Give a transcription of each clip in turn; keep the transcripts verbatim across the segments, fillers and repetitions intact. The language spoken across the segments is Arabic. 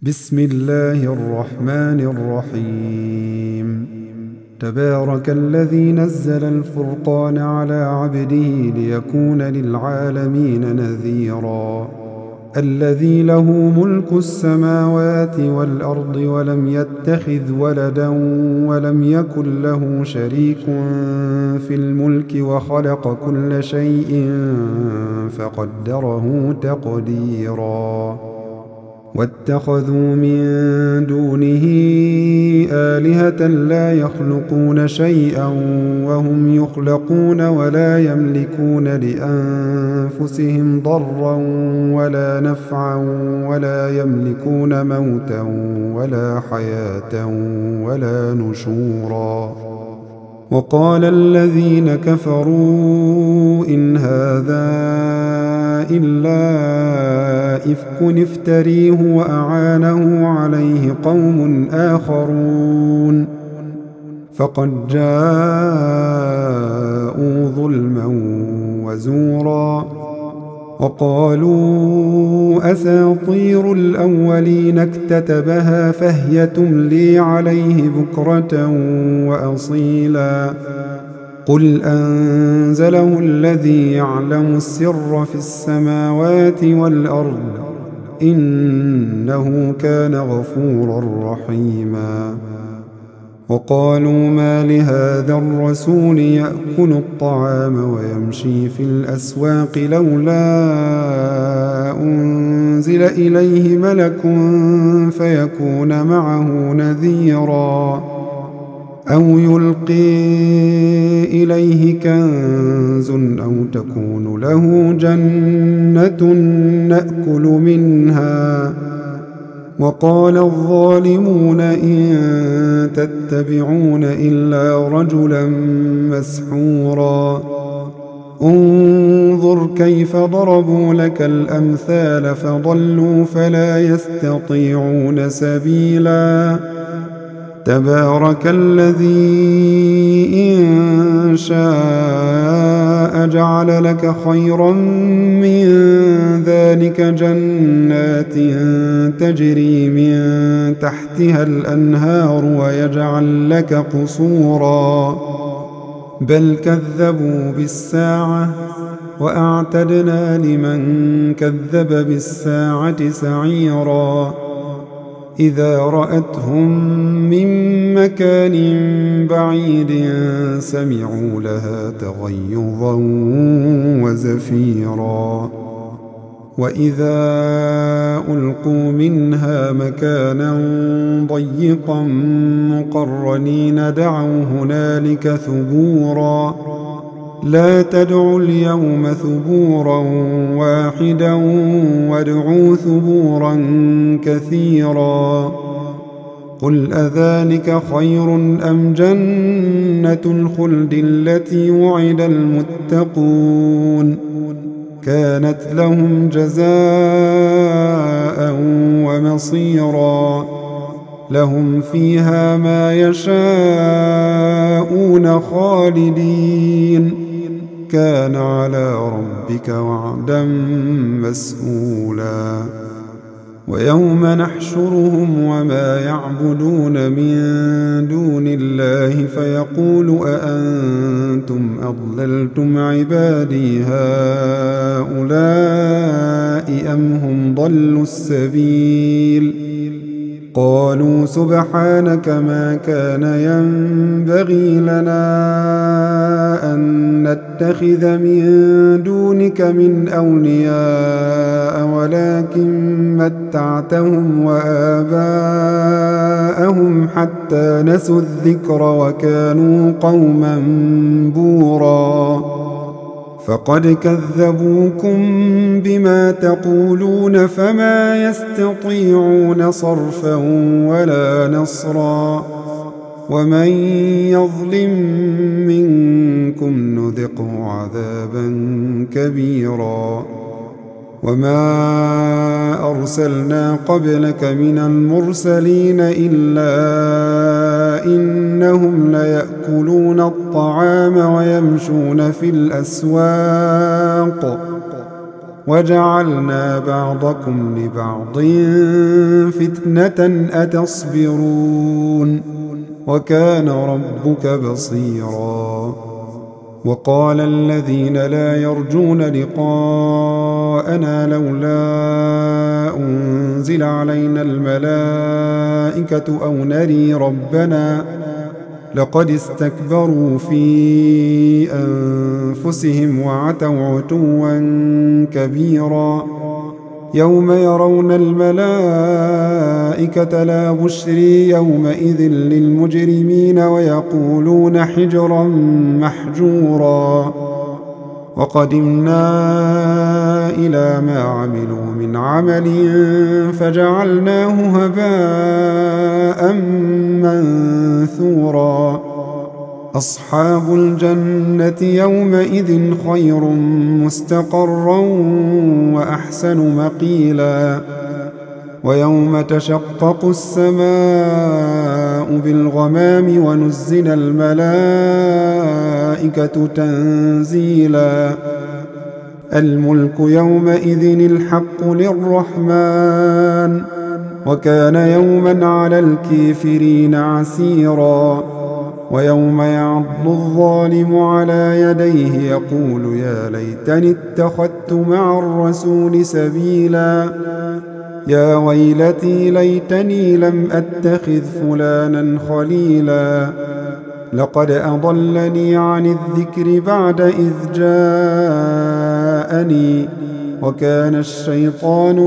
بسم الله الرحمن الرحيم. تبارك الذي نزل الفرقان على عبده ليكون للعالمين نذيرا. الذي له ملك السماوات والأرض ولم يتخذ ولدا ولم يكن له شريك في الملك وخلق كل شيء فقدره تقديرا. واتخذوا من دونه آلهة لا يخلقون شيئا وهم يخلقون ولا يملكون لأنفسهم ضرا ولا نفعا ولا يملكون موتا ولا حياة ولا نشورا. وقال الذين كفروا إن هذا إلا إفك افتريه وأعانه عليه قوم آخرون فقد جاءوا ظلما وزورا. وقالوا أساطير الأولين اكتتبها فهي تملي عليه بكرة وأصيلا. قل أنزله الذي يعلم السر في السماوات والأرض إنه كان غفورا رحيما. وقالوا ما لهذا الرسول يأكل الطعام ويمشي في الأسواق لولا أنزل إليه ملك فيكون معه نذيرا أو يلقي إليه كنز أو تكون له جنة نأكل منها. وقال الظالمون إن تتبعون إلا رجلا مسحورا. انظر كيف ضربوا لك الأمثال فضلوا فلا يستطيعون سبيلا. تبارك الذي إن شاء جعل لك خيرا من ذلك جنات تجري من تحتها الأنهار ويجعل لك قصورا بل كذبوا بالساعة وأعتدنا لمن كذب بالساعة سعيرا. إذا رأتهم من مكان بعيد سمعوا لها تغيظا وزفيرا. وإذا ألقوا منها مكانا ضيقا مقرنين دعوا هنالك ثبورا. لا تدعوا اليوم ثبورا واحدا وادعوا ثبورا كثيرا. قل أذلك خير أم جنة الخلد التي وعد المتقون كانت لهم جزاء ومصيرا. لهم فيها ما يشاءون خالدين كان على ربك وعدا مسئولا. ويوم نحشرهم وما يعبدون من دون الله فيقول أأنتم أضللتم عبادي هؤلاء أم هم ضلوا السبيل. قالوا سبحانك ما كان ينبغي لنا أن نتخذ من دونك من أولياء ولكن متعتهم وآباءهم حتى نسوا الذكر وكانوا قوما بورا. فقد كذبوكم بما تقولون فما يستطيعون صرفا ولا نصرا. ومن يظلم منكم نذقه عذابا كبيرا. وما أرسلنا قبلك من المرسلين إلا إنهم ليأكلون الطعام ويمشون في الأسواق وجعلنا بعضكم لبعض فتنة أتصبرون وكان ربك بصيرا. وقال الذين لا يرجون لقاءنا لولا أنزل علينا الملائكة أو نري ربنا لقد استكبروا في أنفسهم وعتوا عتوا كبيرا. يوم يرون الملائكة لا بشري يومئذ للمجرمين ويقولون حجرا محجورا. وقدمنا إلى ما عملوا من عمل فجعلناه هباء منثورا. أصحاب الجنة يومئذ خير مستقرا وأحسن مقيلا. ويوم تشقق السماء بالغمام ونزل الملائكة تنزيلا. الملك يومئذ الحق للرحمن وكان يوما على الكافرين عسيرا. ويوم يعض الظالم على يديه يقول يا ليتني اتخذت مع الرسول سبيلا. يا ويلتي ليتني لم أتخذ فلانا خليلا لقد أضلني عن الذكر بعد إذ جاءني وكان الشيطان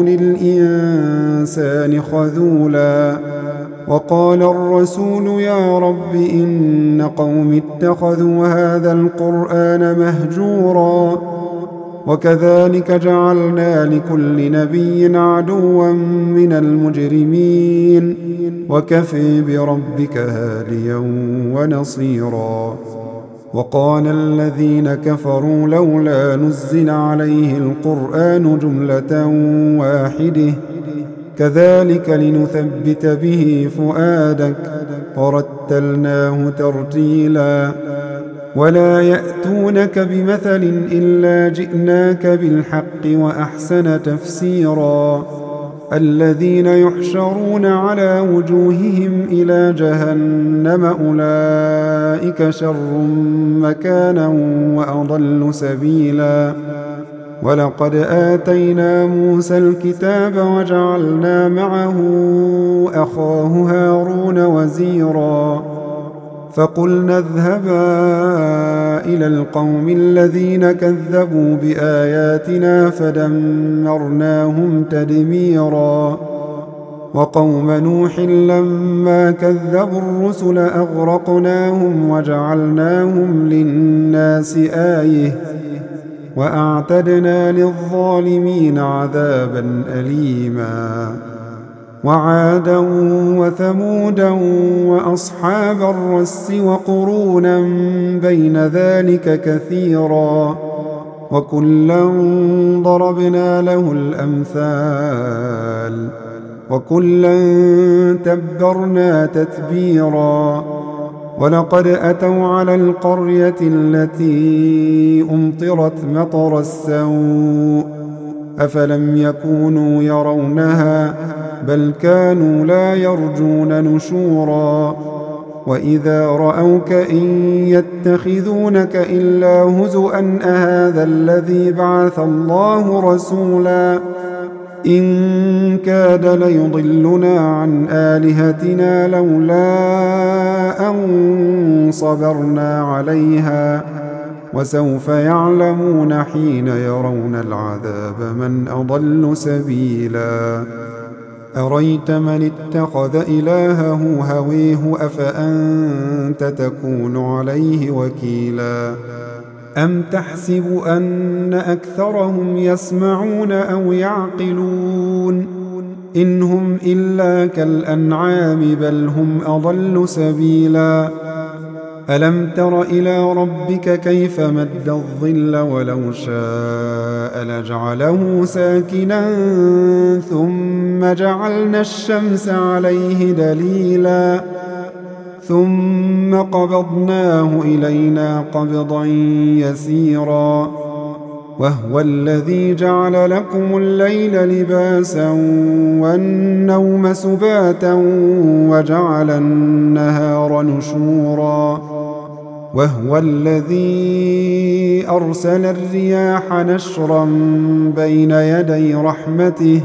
للإنسان خذولا. وقال الرسول يا رب إن قوم اتخذوا هذا القرآن مهجورا. وكذلك جعلنا لكل نبي عدوا من المجرمين وكفى بربك هاديا ونصيرا. وقال الذين كفروا لولا نزل عليه القرآن جملة واحدة كذلك لنثبت به فؤادك ورتلناه ترتيلا. ولا يأتونك بمثل إلا جئناك بالحق وأحسن تفسيرا. الذين يحشرون على وجوههم إلى جهنم أولئك شر مكانا وأضل سبيلا. ولقد آتينا موسى الكتاب وجعلنا معه أخاه هارون وزيرا. فقلنا اذهبا إلى القوم الذين كذبوا بآياتنا فدمرناهم تدميرا. وقوم نوح لما كذبوا الرسل أغرقناهم وجعلناهم للناس آية وأعتدنا للظالمين عذابا أليما. وعادا وثمودا وأصحاب الرس وقرونا بين ذلك كثيرا. وكلا ضربنا له الأمثال وكلا تبرنا تتبيرا. ولقد أتوا على القرية التي أمطرت مطر السوء أفلم يكونوا يرونها بل كانوا لا يرجون نشورا. وإذا رأوك إن يتخذونك إلا هزؤا أهذا الذي بعث الله رسولا إن كاد ليضلنا عن آلهتنا لولا أن صبرنا عليها وسوف يعلمون حين يرون العذاب من أضل سبيلا. أريت من اتخذ إلهه هويه أفأنت تكون عليه وكيلا. أم تحسب أن أكثرهم يسمعون أو يعقلون إن هم إلا كالأنعام بل هم أضل سبيلا. ألم تر إلى ربك كيف مد الظل ولو شاء لجعله ساكنا ثم جعلنا الشمس عليه دليلا ثم قبضناه إلينا قبضا يسيرا. وهو الذي جعل لكم الليل لباسا والنوم سباتا وجعل النهار نشورا وهو الذي أرسل الرياح نشرا بين يدي رحمته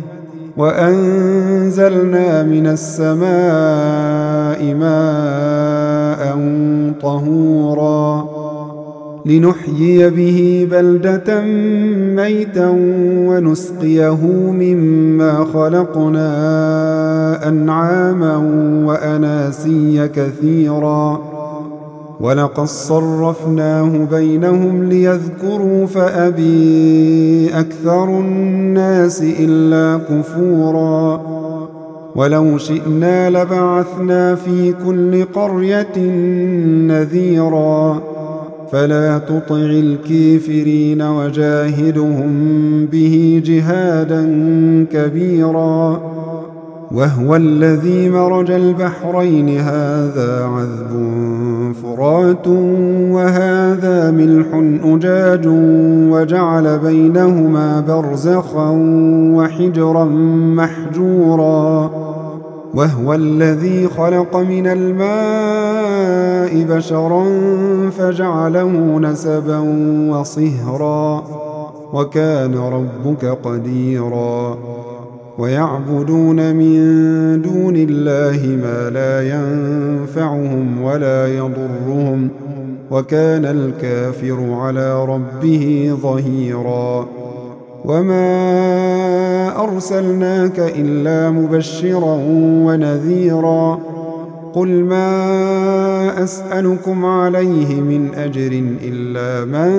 وأنزلنا من السماء ماء طهورا لنحيي به بلدة ميتا ونسقيه مما خلقنا أنعاما وأناسيا كثيرا ولقد صرفناه بينهم ليذكروا فأبي أكثر الناس إلا كفورا ولو شئنا لبعثنا في كل قرية نذيرا فلا تطع الكافرين وجاهدهم به جهادا كبيرا وهو الذي مرج البحرين هذا عذب فرات وهذا ملح أجاج وجعل بينهما برزخا وحجرا محجورا وهو الذي خلق من الماء بشرا فجعله نسبا وصهرا وكان ربك قديرا ويعبدون من دون الله ما لا ينفعهم ولا يضرهم وكان الكافر على ربه ظهيرا وما أرسلناك إلا مبشرا ونذيرا قل ما أسألكم عليه من أجر إلا من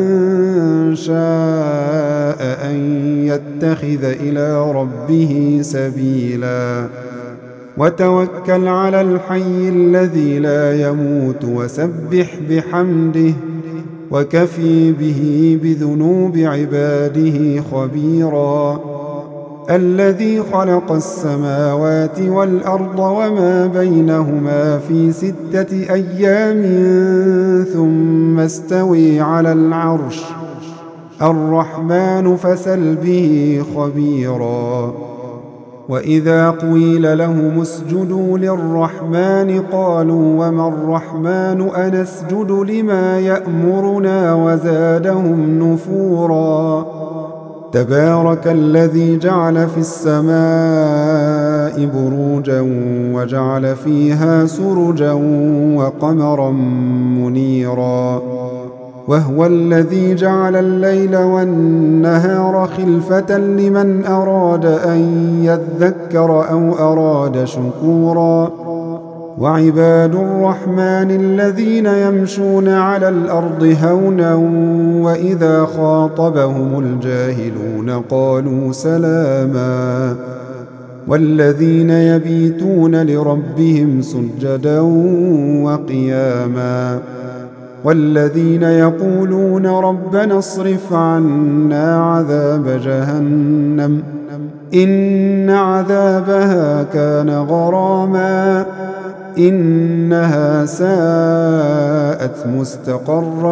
شاء أن يتخذ إلى ربه سبيلا وتوكل على الحي الذي لا يموت وسبح بحمده وكفي به بذنوب عباده خبيرا الذي خلق السماوات والأرض وما بينهما في ستة أيام ثم استوي على العرش الرحمن فسل به خبيرا وإذا قيل لهم اسجدوا للرحمن قالوا وما الرحمن أنسجد لما يأمرنا وزادهم نفورا تبارك الذي جعل في السماء بروجا وجعل فيها سرجا وقمرا منيرا وهو الذي جعل الليل والنهار خلفة لمن أراد أن يذكر أو أراد شكورا وعباد الرحمن الذين يمشون على الأرض هونا وإذا خاطبهم الجاهلون قالوا سلاما والذين يبيتون لربهم سجدا وقياما والذين يقولون ربنا اصرف عنا عذاب جهنم إن عذابها كان غراما إنها ساءت مستقرا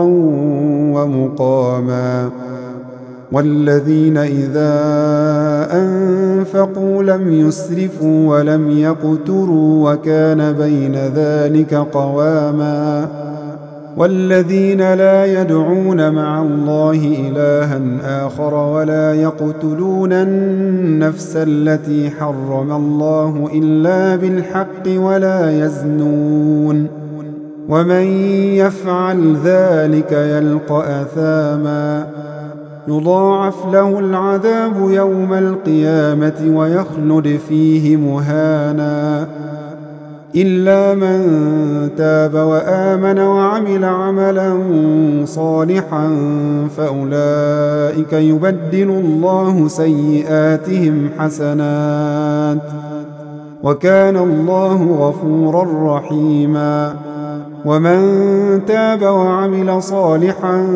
ومقاما والذين إذا أنفقوا لم يسرفوا ولم يقتروا وكان بين ذلك قواما والذين لا يدعون مع الله إلها آخر ولا يقتلون النفس التي حرم الله إلا بالحق ولا يزنون ومن يفعل ذلك يلقى أثاما يضاعف له العذاب يوم القيامة ويخلد فيه مهانا إلا من تاب وآمن وعمل عملا صالحا فأولئك يبدل الله سيئاتهم حسنات وكان الله غفورا رحيما ومن تاب وعمل صالحا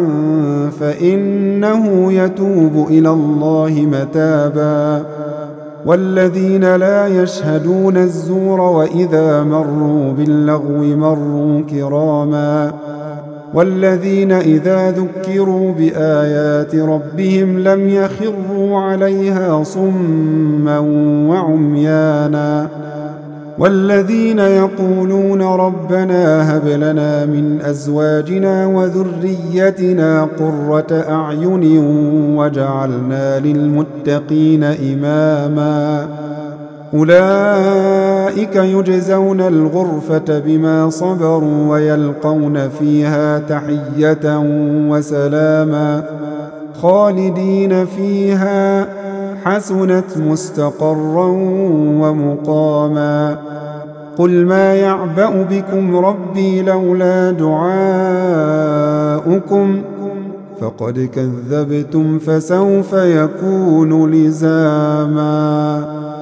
فإنه يتوب إلى الله متابا والذين لا يشهدون الزور وإذا مروا باللغو مروا كراما والذين إذا ذكروا بآيات ربهم لم يخروا عليها صما وعميانا والذين يقولون ربنا هب لنا من أزواجنا وذريتنا قرة أعين واجعلنا للمتقين إماما أولئك يجزون الغرفة بما صبروا ويلقون فيها تحية وسلاما خالدين فيها حسنت مستقرا ومقاما قل ما يعبأ بكم ربي لولا دعاؤكم فقد كذبتم فسوف يكون لزاما.